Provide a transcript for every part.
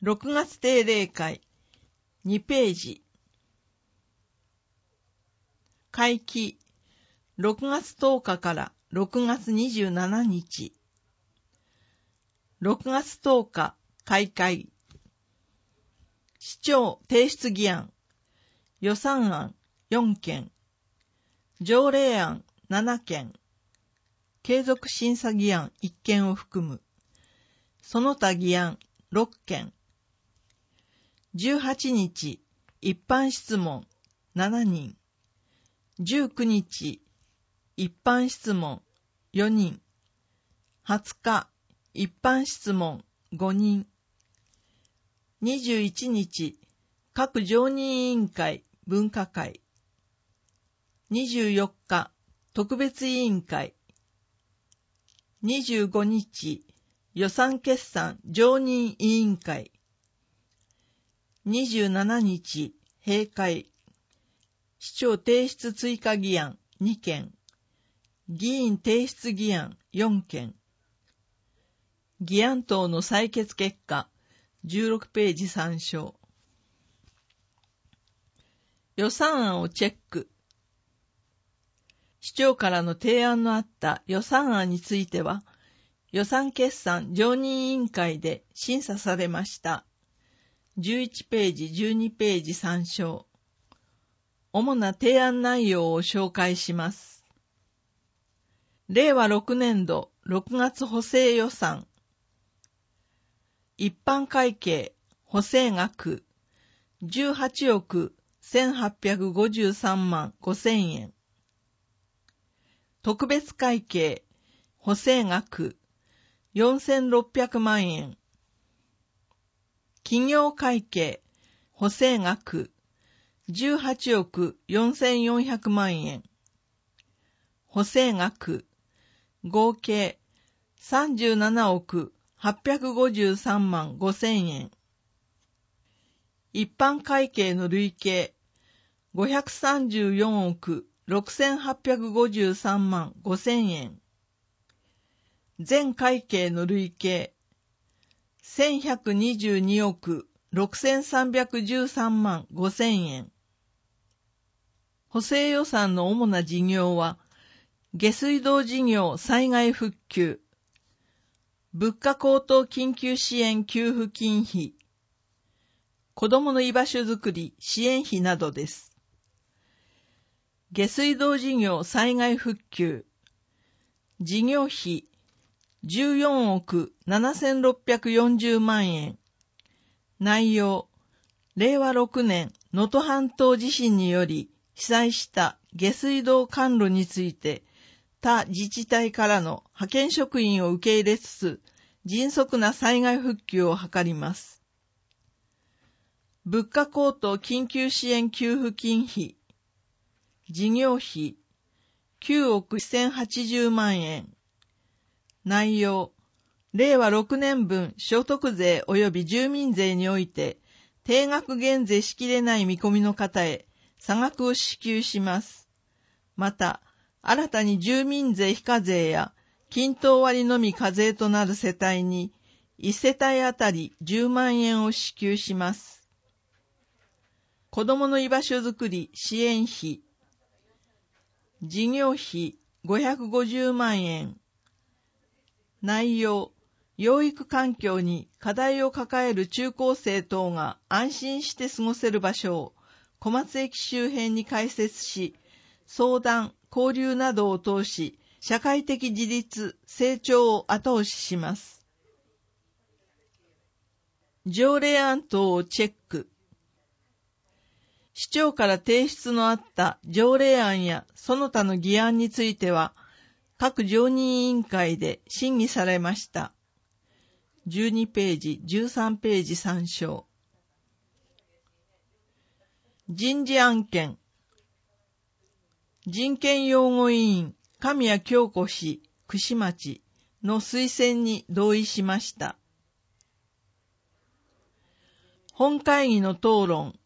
6月定例会2ページ。会期6月10日から6月27日。6月10日開会。市長提出議案。予算案4件。条例案7件。継続審査議案1件を含む。その他議案6件。18日、一般質問7人。19日、一般質問4人。20日、一般質問5人。21日、各常任委員会分科会。24日、特別委員会。25日、予算決算常任委員会。27日、閉会。市長提出追加議案2件。議員提出議案4件。議案等の採決結果、16ページ参照。予算案をチェック。市長からの提案のあった予算案については、予算決算常任委員会で審査されました。11ページ、12ページ参照。主な提案内容を紹介します。令和6年度6月補正予算。一般会計補正額18億1853万5000円。特別会計補正額4600万円。企業会計補正額18億4400万円。補正額合計37億853万5000円。一般会計の累計534億6853万5000円。全会計の累計1122億6313万5000円。補正予算の主な事業は、下水道事業災害復旧、物価高騰緊急支援給付金費、子どもの居場所づくり支援費などです。下水道事業災害復旧、事業費14億7640万円。内容、令和6年能登半島地震により被災した下水道管路について他自治体からの派遣職員を受け入れつつ迅速な災害復旧を図ります。物価高騰緊急支援給付金費、事業費9億1080万円。内容、令和6年分所得税及び住民税において定額減税しきれない見込みの方へ差額を支給します。また、新たに住民税非課税や均等割のみ課税となる世帯に1世帯あたり10万円を支給します。子どもの居場所づくり支援費、事業費550万円。内容、養育環境に課題を抱える中高生等が安心して過ごせる場所を小松駅周辺に開設し、相談、交流などを通し、社会的自立、成長を後押しします。条例案等をチェック。市長から提出のあった条例案やその他の議案については、各常任委員会で審議されました。12ページ、13ページ参照。人事案件。人権擁護委員、神谷京子氏、串町の推薦に同意しました。本会議の討論。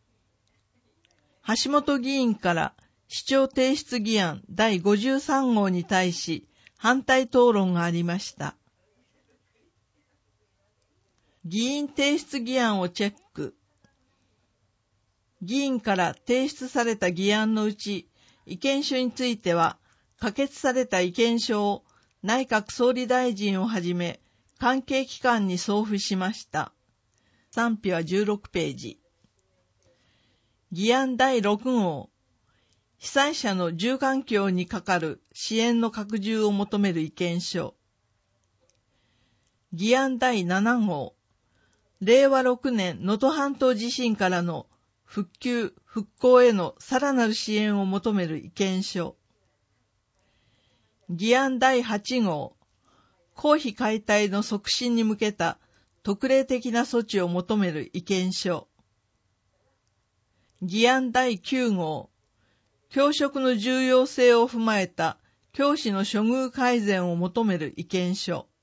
橋本議員から市長提出議案第53号に対し反対討論がありました。 議員提出議案をチェック。議員から提出された議案のうち、意見書については、可決された意見書を内閣総理大臣をはじめ、関係機関に送付しました。賛否は16ページ。議案第6号。被災者の住環境にかかる支援の拡充を求める意見書。議案第7号。令和6年能登半島地震からの復旧・復興へのさらなる支援を求める意見書。議案第8号。公費解体の促進に向けた特例的な措置を求める意見書。議案第9号。教職の重要性を踏まえた教師の処遇改善を求める意見書。